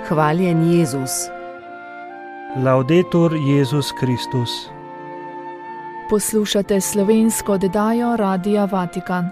Hvaljen Jezus. Laudetur Jezus Kristus. Poslušate slovensko oddajo Radia Vatikan.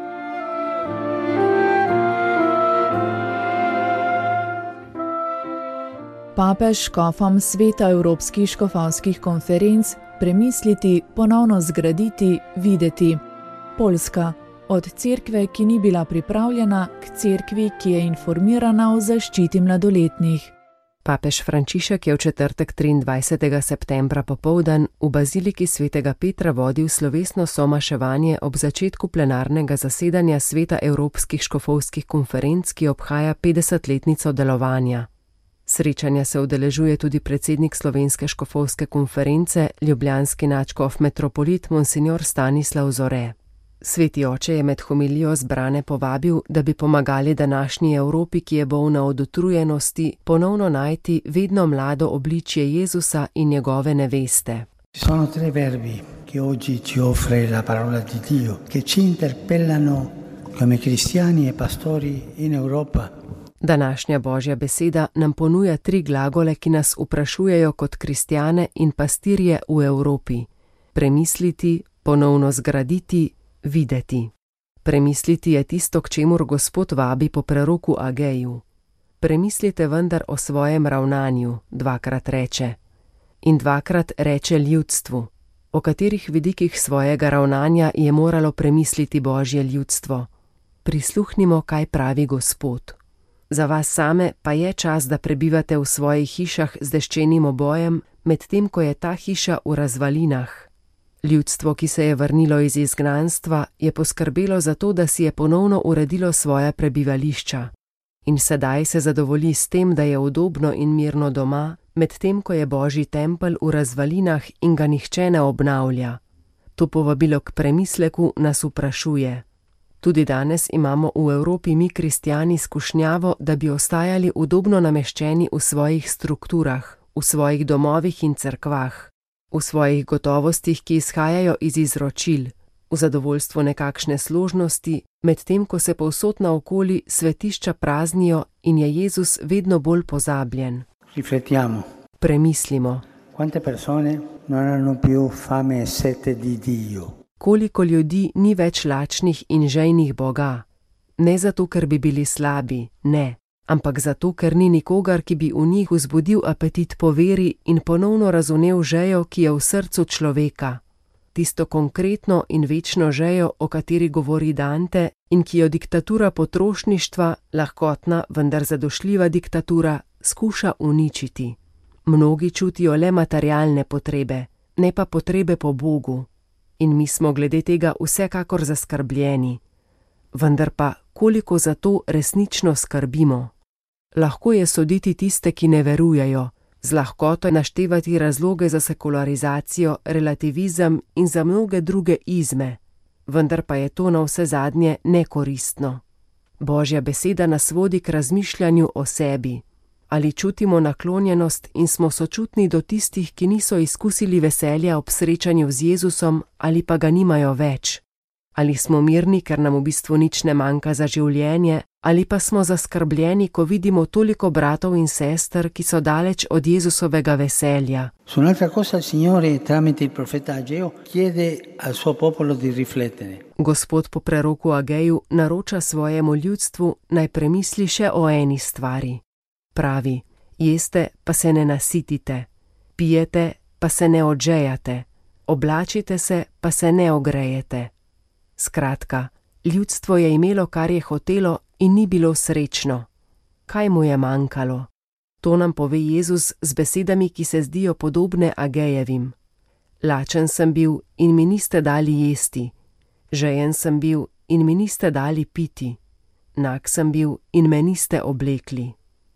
Papež škofom sveta evropskih škofovskih konferenc premisliti, ponovno zgraditi, videti. Poljska. Od cerkve, ki ni bila pripravljena, k cerkvi, ki je informirana o zaščiti mladoletnih. Papež Frančišek je v četrtek 23. septembra popoldan v baziliki svetega Petra vodil slovesno somaševanje ob začetku plenarnega zasedanja sveta evropskih škofovskih konferenc, ki obhaja 50-letnico delovanja. Srečanja se udeležuje tudi predsednik Slovenske škofovske konference, ljubljanski nadškof metropolit Monsignor Stanislav Zore. Sveti oče je med homilijo zbrane povabil, da bi pomagali današnji Evropi, ki je bolna od utrujenosti, ponovno najti vedno mlado obličje Jezusa in njegove neveste. Sono tre verbi che oggi ci offre la parola di Dio, che ci interpellano come cristiani e pastori in Europa. Današnja Božja beseda nam ponuja tri glagole, ki nas vprašujejo kot kristjane in pastirje v Evropi. Premisliti, ponovno zgraditi, videti. Premisliti je tisto, k čemur Gospod vabi po preroku Ageju. Premislite vendar o svojem ravnanju, dvakrat reče. In dvakrat reče ljudstvu. O katerih vidikih svojega ravnanja je moralo premisliti Božje ljudstvo. Prisluhnimo, kaj pravi Gospod. Za vas same pa je čas, da prebivate v svojih hišah z deščenim obojem, medtem ko je ta hiša v razvalinah. Ljudstvo, ki se je vrnilo iz izgnanstva, je poskrbelo za to, da si je ponovno uredilo svoja prebivališča. In sedaj se zadovolji s tem, da je udobno in mirno doma, medtem ko je Božji tempelj v razvalinah in ga nihče ne obnavlja. To povabilo k premisleku nas vprašuje. Tudi danes imamo v Evropi mi kristjani skušnjavo, da bi ostajali udobno nameščeni v svojih strukturah, v svojih domovih in cerkvah, v svojih gotovostih, ki izhajajo iz izročil, v zadovoljstvu nekakšne složnosti, medtem ko se povsod naokoli svetišča praznijo in je Jezus vedno bolj pozabljen. Riflettiamo. Premislimo. Quante persone non hanno più fame e sete di Dio? Koliko ljudi ni več lačnih in žejnih Boga? Ne zato, ker bi bili slabi, ne, ampak zato, ker ni nikogar, ki bi v njih vzbudil apetit po veri in ponovno razumel žejo, ki je v srcu človeka. Tisto konkretno in večno žejo, o kateri govori Dante in ki jo diktatura potrošništva, lahkotna, vendar zadošljiva diktatura, skuša uničiti. Mnogi čutijo le materialne potrebe, ne pa potrebe po Bogu. In mi smo glede tega vsekakor zaskrbljeni. Vendar pa, koliko za to resnično skrbimo? Lahko je soditi tiste, ki ne verujejo, z lahkoto naštevati razloge za sekularizacijo, relativizem in za mnoge druge izme, vendar pa je to navsezadnje nekoristno. Božja beseda nas vodi k razmišljanju o sebi. Ali čutimo naklonjenost in smo sočutni do tistih, ki niso izkusili veselja ob srečanju z Jezusom ali pa ga nimajo več? Ali smo mirni, ker nam v bistvu nič ne manjka za življenje, ali pa smo zaskrbljeni, ko vidimo toliko bratov in sester, ki so daleč od Jezusovega veselja? Su un'altra cosa il Signore tramite il profeta Ageo chiede al suo popolo di riflettere. Gospod po preroku Ageju naroča svojemu ljudstvu, naj premisli še o eni stvari. Pravi, jeste pa se ne nasitite, pijete pa se ne odžejate, oblačite se pa se ne ogrejete. Skratka, ljudstvo je imelo, kar je hotelo in ni bilo srečno. Kaj mu je manjkalo? To nam pove Jezus z besedami, ki se zdijo podobne Agejevim. Lačen sem bil in mi niste dali jesti, žejen sem bil in mi niste dali piti, nag sem bil in me niste oblekli.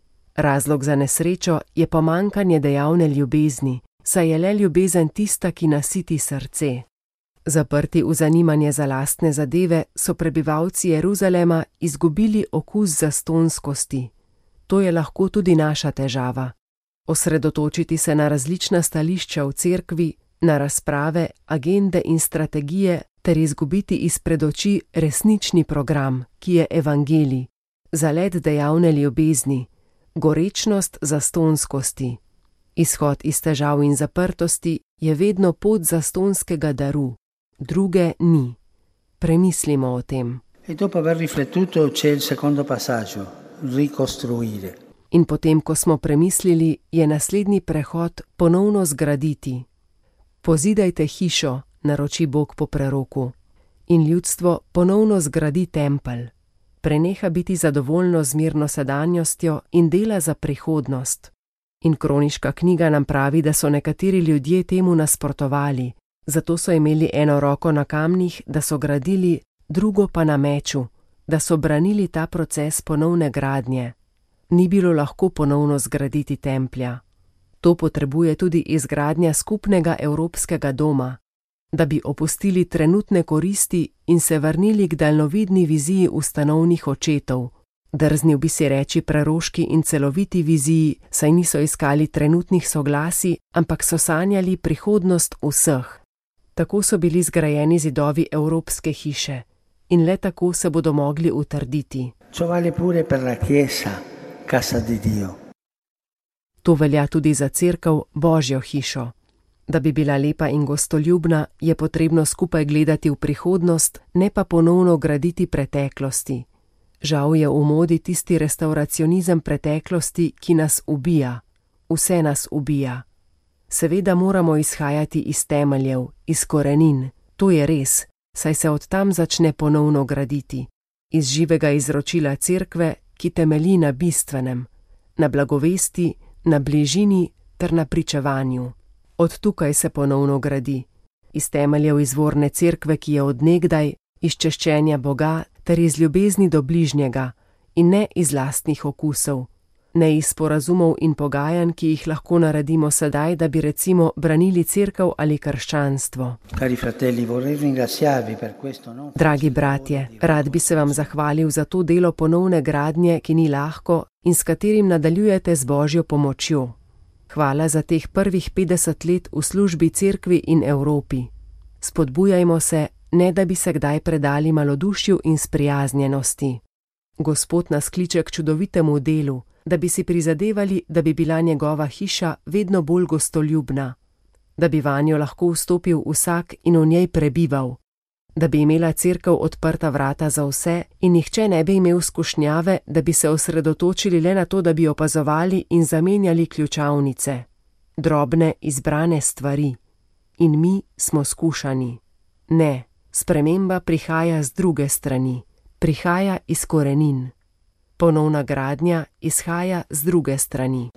Razlog za nesrečo je pomanjkanje dejavne ljubezni, saj je le ljubezen tista, ki nasiti srce. Zaprti v zanimanje za lastne zadeve so prebivalci Jeruzalema izgubili okus zastonskosti. To je lahko tudi naša težava. Osredotočiti se na različna stališča v cerkvi, na razprave, agende in strategije ter izgubiti izpred oči resnični program, ki je evangelij, zalet dejavne ljubezni, gorečnost zastonskosti. Izhod iz težav in zaprtosti je vedno pot zastonskega daru, druge ni. Premislimo o tem. E dopo aver riflettuto c'è il secondo passaggio, ricostruire. In potem, ko smo premislili, je naslednji prehod ponovno zgraditi. Pozidajte hišo, naroči Bog po preroku. In ljudstvo ponovno zgradi tempelj. Preneha biti zadovoljno z mirno sedanjostjo in dela za prihodnost. In Kroniška knjiga nam pravi, da so nekateri ljudje temu nasprotovali, zato so imeli eno roko na kamnih, da so gradili, drugo pa na meču, da so branili ta proces ponovne gradnje. Ni bilo lahko ponovno zgraditi templja. To potrebuje tudi izgradnja skupnega evropskega doma, da bi opustili trenutne koristi in se vrnili k daljnovidni viziji ustanovnih očetov. Drznil bi si reči preroški in celoviti viziji, saj niso iskali trenutnih soglasij, ampak so sanjali prihodnost vseh. Tako so bili zgrajeni zidovi evropske hiše in le tako se bodo mogli utrditi. Ciò vale pure per la Chiesa, casa di Dio. To velja tudi za cerkev, Božjo hišo. Da bi bila lepa in gostoljubna, je potrebno skupaj gledati v prihodnost, ne pa ponovno graditi preteklosti. Žal je v modi tisti restauracionizem preteklosti, ki nas ubija. Vse nas ubija. Seveda moramo izhajati iz temeljev, iz korenin. To je res, saj se od tam začne ponovno graditi. Iz živega izročila cerkve, ki temelji na bistvenem, na blagovesti, na bližini ter na pričevanju. Od tukaj se ponovno gradi. Iz temeljev izvorne cerkve, ki je od nekdaj, iz češčenja Boga ter iz ljubezni do bližnjega in ne iz lastnih okusov, ne iz sporazumov in pogajanj, ki jih lahko naredimo sedaj, da bi recimo branili cerkev ali krščanstvo. Dragi bratje, rad bi se vam zahvalil za to delo ponovne gradnje, ki ni lahko in s katerim nadaljujete z Božjo pomočjo. Hvala za teh prvih 50 let v službi cerkvi in Evropi. Spodbujajmo se, ne da bi se kdaj predali malodušju in sprijaznjenosti. Gospod nas kliče k čudovitemu delu, da bi si prizadevali, da bi bila njegova hiša vedno bolj gostoljubna, da bi vanjo lahko vstopil vsak in v njej prebival, da bi imela cerkev odprta vrata za vse in nihče ne bi imel skušnjave, da bi se osredotočili le na to, da bi opazovali in zamenjali ključavnice, drobne izbrane stvari. In mi smo skušani. Ne, sprememba prihaja z druge strani, prihaja iz korenin. Ponovna gradnja izhaja z druge strani.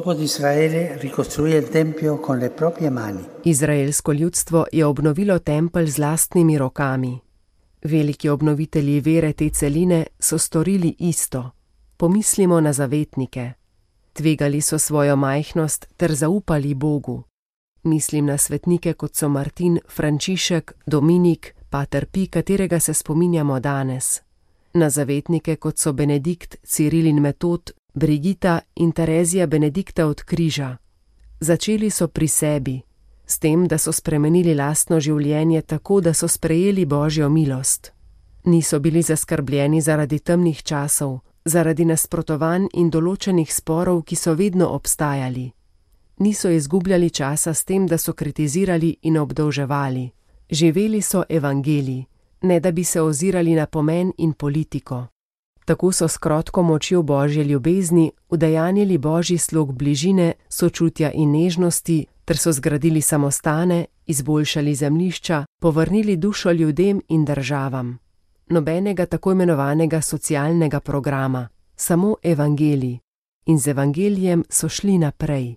Izraelsko ljudstvo je obnovilo tempelj z lastnimi rokami. Veliki obnovitelji vere te celine so storili isto. Pomislimo na zavetnike. Tvegali so svojo majhnost ter zaupali Bogu. Mislim na svetnike, kot so Martin, Frančišek, Dominik, Pater Pi, katerega se spominjamo danes. Na zavetnike, kot so Benedikt, Ciril in Metod, Brigita in Terezija Benedikta od križa. Začeli so pri sebi, s tem, da so spremenili lastno življenje tako, da so sprejeli Božjo milost. Niso bili zaskrbljeni zaradi temnih časov, zaradi nasprotovanj in določenih sporov, ki so vedno obstajali. Niso izgubljali časa s tem, da so kritizirali in obdolževali. Živeli so evangelij, ne da bi se ozirali na pomen in politiko. Tako so s krotko močjo Božje ljubezni udejanjili Božji slog bližine, sočutja in nežnosti, ter so zgradili samostane, izboljšali zemljišča, povrnili dušo ljudem in državam. Nobenega tako imenovanega socialnega programa, samo evangelij. In z evangelijem so šli naprej.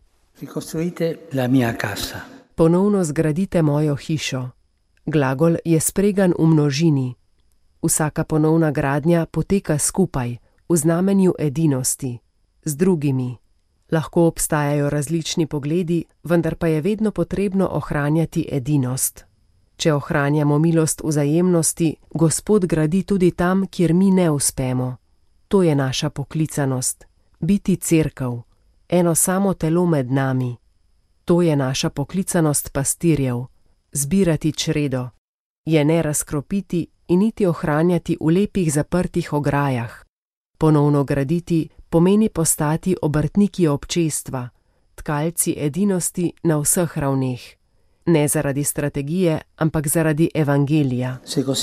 Ponovno zgradite mojo hišo. Glagol je spregan v množini. Vsaka ponovna gradnja poteka skupaj, v znamenju edinosti, z drugimi. Lahko obstajajo različni pogledi, vendar pa je vedno potrebno ohranjati edinost. Če ohranjamo milost vzajemnosti, Gospod gradi tudi tam, kjer mi ne uspemo. To je naša poklicanost, biti cerkev, eno samo telo med nami. To je naša poklicanost pastirjev, zbirati čredo, je ne razkropiti in niti ohranjati v lepih zaprtih ograjah. Ponovno graditi pomeni postati obrtniki občestva, tkalci edinosti na vseh ravneh. Ne zaradi strategije, ampak zaradi evangelija.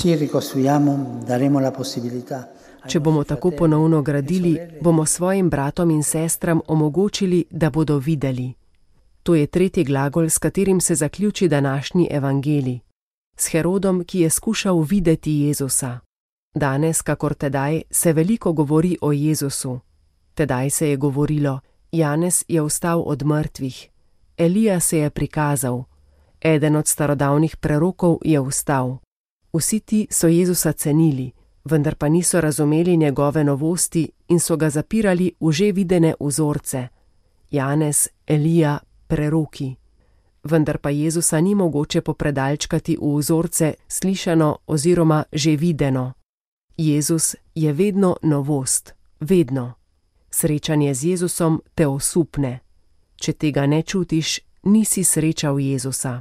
Če bomo tako ponovno gradili, bomo svojim bratom in sestram omogočili, da bodo videli. To je tretji glagol, s katerim se zaključi današnji evangelij. S Herodom, ki je skušal videti Jezusa. Danes, kakor tedaj, se veliko govori o Jezusu. Tedaj se je govorilo, Janez je vstal od mrtvih, Elija se je prikazal, eden od starodavnih prerokov je vstal. Vsi ti so Jezusa cenili, vendar pa niso razumeli njegove novosti in so ga zapirali v že videne vzorce. Janez, Elija, preroki. Vendar pa Jezusa ni mogoče popredalčkati v vzorce slišano oziroma že videno. Jezus je vedno novost, vedno. Srečanje z Jezusom te osupne. Če tega ne čutiš, nisi srečal Jezusa.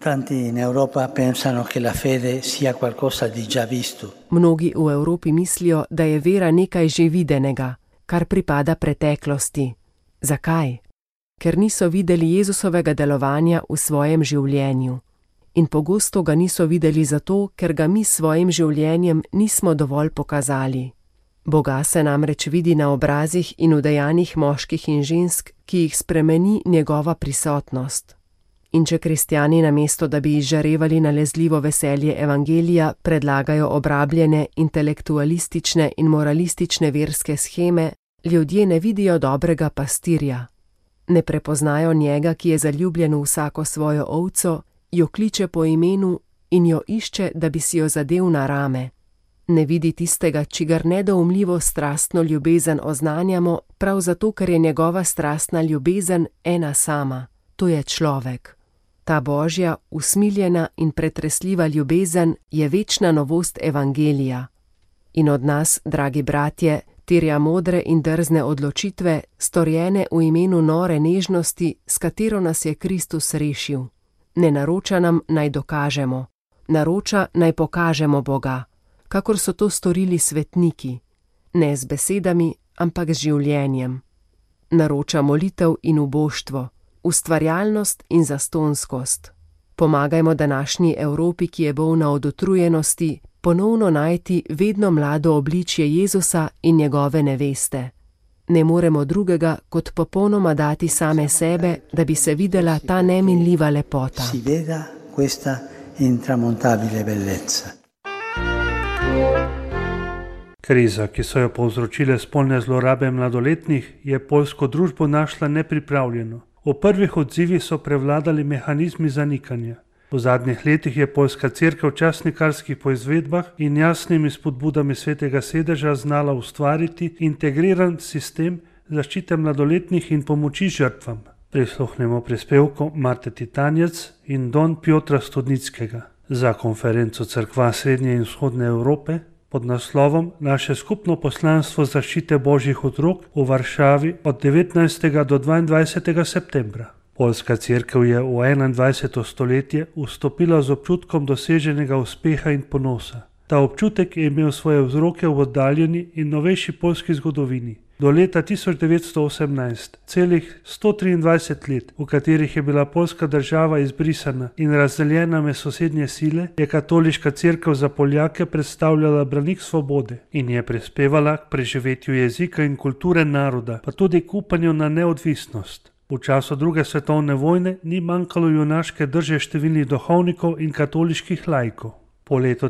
Mnogi v Evropi mislijo, da je vera nekaj že videnega, kar pripada preteklosti. Zakaj? Ker niso videli Jezusovega delovanja v svojem življenju. In pogosto ga niso videli zato, ker ga mi s svojim življenjem nismo dovolj pokazali. Boga se namreč vidi na obrazih in v dejanjih moških in žensk, ki jih spremeni njegova prisotnost. In če kristjani namesto, da bi izžarevali nalezljivo veselje evangelija, predlagajo obrabljene, intelektualistične in moralistične verske sheme, ljudje ne vidijo dobrega pastirja. Ne prepoznajo njega, ki je zaljubljen v vsako svojo ovco, jo kliče po imenu in jo išče, da bi si jo zadel na rame. Ne vidi tistega, čigar nedoumljivo strastno ljubezen oznanjamo, prav zato, ker je njegova strastna ljubezen ena sama, to je človek. Ta božja, usmiljena in pretresljiva ljubezen je večna novost evangelija. In od nas, dragi bratje, terja modre in drzne odločitve, storjene v imenu nore nežnosti, s katero nas je Kristus rešil. Ne naroča nam, naj dokažemo. Naroča, naj pokažemo Boga, kakor so to storili svetniki. Ne z besedami, ampak z življenjem. Naroča molitev in uboštvo, ustvarjalnost in zastonskost. Pomagajmo današnji Evropi, ki je bolna od utrujenosti, ponovno najti vedno mlado obličje Jezusa in njegove neveste. Ne moremo drugega, kot popolnoma dati same sebe, da bi se videla ta neminljiva lepota. Kriza, ki so jo povzročile spolne zlorabe mladoletnih, je poljsko družbo našla nepripravljeno. V prvih odzivih so prevladali mehanizmi zanikanja. V zadnjih letih je poljska cerkev v časnikarskih poizvedbah in jasnimi spodbudami svetega sedeža znala ustvariti integriran sistem zaščite mladoletnih in pomoči žrtvam. Prisluhnemo prispevku Marte Titanjec in Don Piotra Studnickega za konferenco Cerkva Srednje in Vzhodne Evrope pod naslovom Naše skupno poslanstvo zaščite božjih otrok v Varšavi od 19. do 22. septembra. Poljska cerkev je v 21. stoletje vstopila z občutkom doseženega uspeha in ponosa. Ta občutek je imel svoje vzroke v oddaljeni in novejši poljski zgodovini. Do leta 1918, celih 123 let, v katerih je bila poljska država izbrisana in razdeljena med sosednje sile, je katoliška cerkev za Poljake predstavljala branik svobode in je prispevala k preživetju jezika in kulture naroda, pa tudi k upanju na neodvisnost. V času druge svetovne vojne ni manjkalo junaške drže številnih duhovnikov in katoliških laikov. Po letu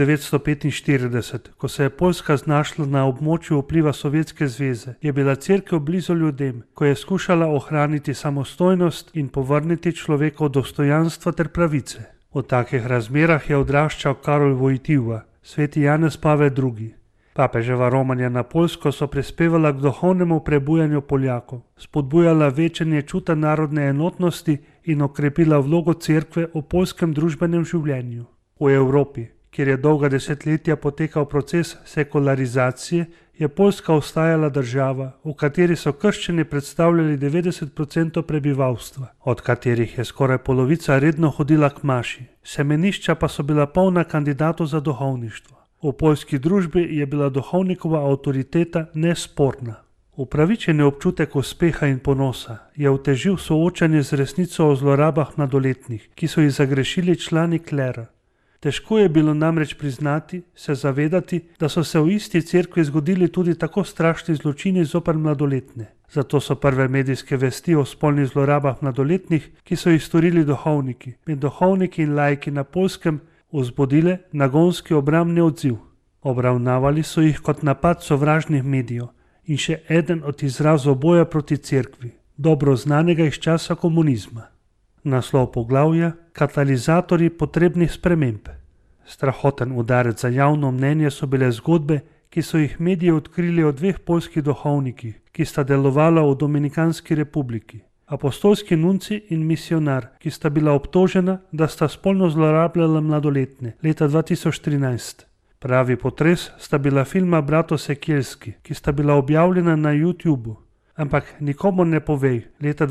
1945, ko se je Poljska znašla na območju vpliva Sovjetske zveze, je bila cerkev blizu ljudem, ko je skušala ohraniti samostojnost in povrniti človekov dostojanstva ter pravice. V takih razmerah je odraščal Karol Wojtyła, sveti Janez Pavel II. Papeževa romanja na Poljsko so prispevala k duhovnemu prebujanju Poljakov, spodbujala večanje čuta narodne enotnosti in okrepila vlogo cerkve v poljskem družbenem življenju. V Evropi, kjer je dolga desetletja potekal proces sekularizacije, je Poljska ostajala država, v kateri so krščani predstavljali 90% prebivalstva, od katerih je skoraj polovica redno hodila k maši. Semenišča pa so bila polna kandidatov za duhovništvo. V poljski družbi je bila duhovnikova avtoriteta nesporna. Upravičeni občutek uspeha in ponosa je otežil soočanje z resnico o zlorabah mladoletnih, ki so jih zagrešili člani klera. Težko je bilo namreč priznati, se zavedati, da so se v isti cerkvi zgodili tudi tako strašni zločini zoper mladoletne. Zato so prve medijske vesti o spolnih zlorabah mladoletnih, ki so jih storili duhovniki, med duhovniki in laiki na Poljskem, vzbudile nagonski obrambni odziv. Obravnavali so jih kot napad sovražnih medijev in še eden od izrazov boja proti cerkvi, dobro znanega iz časa komunizma. Naslov poglavja: Katalizatorji potrebnih sprememb. Strahoten udarec za javno mnenje so bile zgodbe, ki so jih mediji odkrili o dveh poljskih duhovnikih, ki sta delovala v Dominikanski republiki. Apostolski nunci in misionar, ki sta bila obtožena, da sta spolno zlorabljala mladoletne leta 2013. Pravi potres sta bila filma Bratov Sekielski, ki sta bila objavljena na YouTubu. Ampak nikomur ne povej leta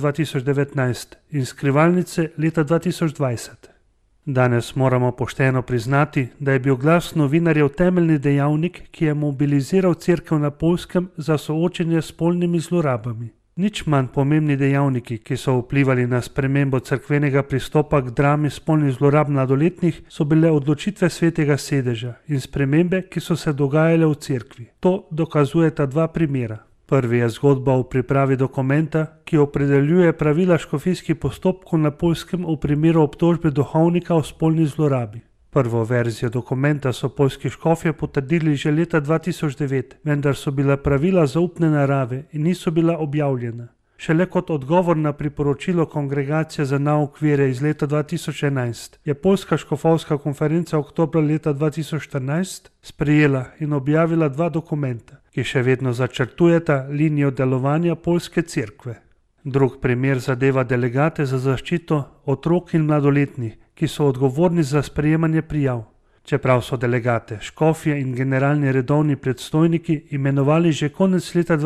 2019 in skrivalnice leta 2020. Danes moramo pošteno priznati, da je bil glas novinarjev temeljni dejavnik, ki je mobiliziral cerkev na Poljskem za soočenje s spolnimi zlorabami. Nič manj pomembni dejavniki, ki so vplivali na spremembo cerkvenega pristopa k drami spolnih zlorab mladoletnih, so bile odločitve Svetega sedeža in spremembe, ki so se dogajale v cerkvi. To dokazujeta dva primera. Prvi je zgodba o pripravi dokumenta, ki opredeljuje pravila škofijskih postopkov na Poljskem v primeru obtožbe duhovnika o spolni zlorabi. Prvo verzijo dokumenta so poljski škofje potrdili že leta 2009, vendar so bila pravila zaupne narave in niso bila objavljena. Šele kot odgovor na priporočilo Kongregacije za nauk vere iz leta 2011 je Poljska škofovska konferenca oktobra leta 2014 sprejela in objavila dva dokumenta, ki še vedno začrtujeta linijo delovanja poljske cerkve. Drug primer zadeva delegate za zaščito otrok in mladoletnih, ki so odgovorni za sprejemanje prijav. Čeprav so delegate, škofje in generalni redovni predstojniki imenovali že konec leta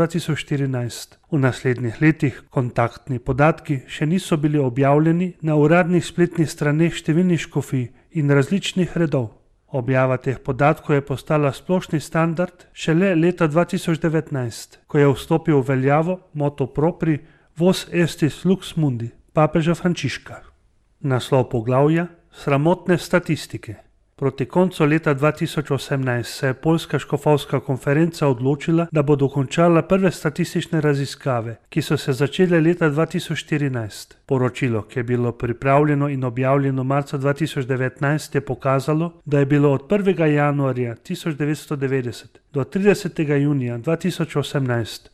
2014. V naslednjih letih kontaktni podatki še niso bili objavljeni na uradnih spletnih straneh številnih škofij in različnih redov. Objava teh podatkov je postala splošni standard šele leta 2019, ko je vstopil v veljavo motu propri Vos estis lux mundi papeža Frančiška. Naslov poglavja: Sramotne statistike. Proti koncu leta 2018 se je Poljska škofovska konferenca odločila, da bo dokončala prve statistične raziskave, ki so se začele leta 2014. Poročilo, ki je bilo pripravljeno in objavljeno marca 2019, je pokazalo, da je bilo od 1. januarja 1990 do 30. junija 2018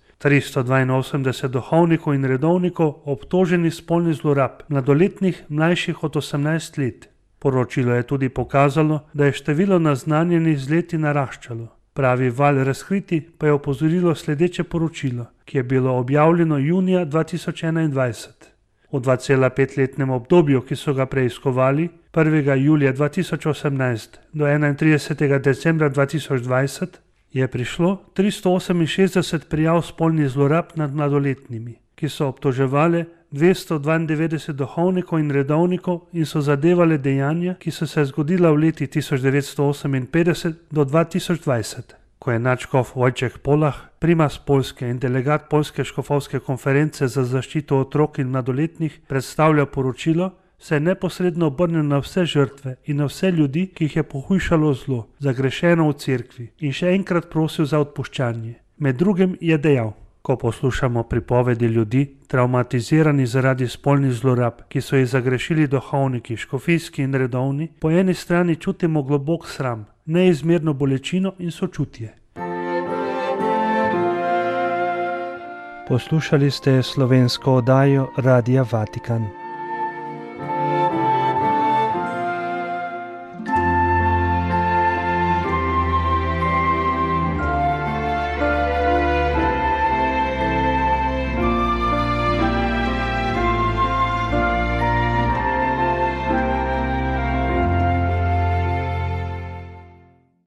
382 duhovnikov in redovnikov obtoženih spolnih zlorab mladoletnih mlajših od 18 let. Poročilo je tudi pokazalo, da je število naznanjenih z leti naraščalo. Pravi val razkriti pa je opozorilo sledeče poročilo, ki je bilo objavljeno junija 2021. V 2,5-letnem obdobju, ki so ga preiskovali, 1. julija 2018 do 31. decembra 2020, je prišlo 368 prijav spolnih zlorab nad mladoletnimi, ki so obtoževale 292 duhovnikov in redovnikov in so zadevale dejanja, ki so se zgodila v leti 1958 do 2020. Ko je nadškof Wojciech Polah, primas Poljske in delegat Poljske škofovske konference za zaščito otrok in mladoletnih, predstavlja poročilo, se je neposredno obrnil na vse žrtve in na vse ljudi, ki jih je pohujšalo zlo, zagrešeno v cerkvi, in še enkrat prosil za odpuščanje. Med drugim je dejal: ko poslušamo pripovedi ljudi, travmatizirani zaradi spolnih zlorab, ki so jih zagrešili duhovniki, škofijski in redovni, po eni strani čutimo globok sram, neizmerno bolečino in sočutje. Poslušali ste slovensko oddajo Radia Vatikan.